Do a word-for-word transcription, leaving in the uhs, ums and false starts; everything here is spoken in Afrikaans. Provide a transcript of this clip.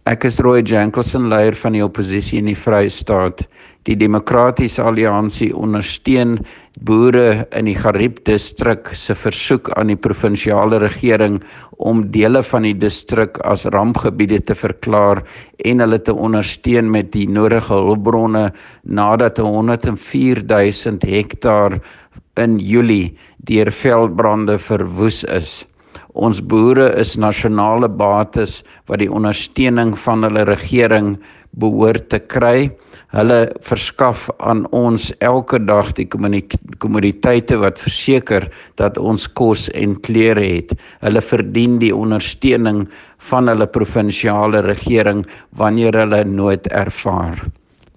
Ek is Roy Jankelson, leier van die oppositie in die Vrystaat. Die Demokratiese Alliansie ondersteun boere in die Gariep distrik se versoek aan die provinsiale regering om dele van die distrik as rampgebiede te verklaar en hulle te ondersteun met die nodige hulpbronne nadat honderd en vier duisend hektaar in Julie deur veldbrande verwoes is. Ons boere is nasionale bates wat die ondersteuning van hulle regering behoort te kry. Hulle verskaf aan ons elke dag die kommoditeite wat verseker dat ons kos en klere het. Hulle verdien die ondersteuning van hulle provinsiale regering wanneer hulle nood ervaar.